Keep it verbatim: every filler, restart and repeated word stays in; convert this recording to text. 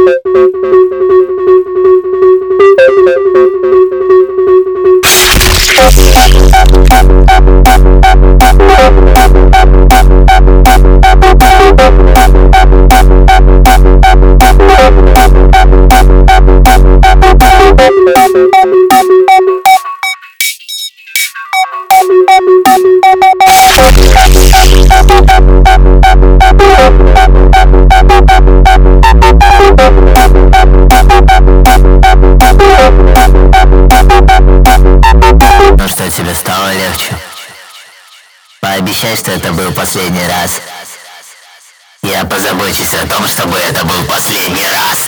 Ну что, тебе стало легче? Пообещай, что это был последний раз. Я позабочусь о том, чтобы это был последний раз.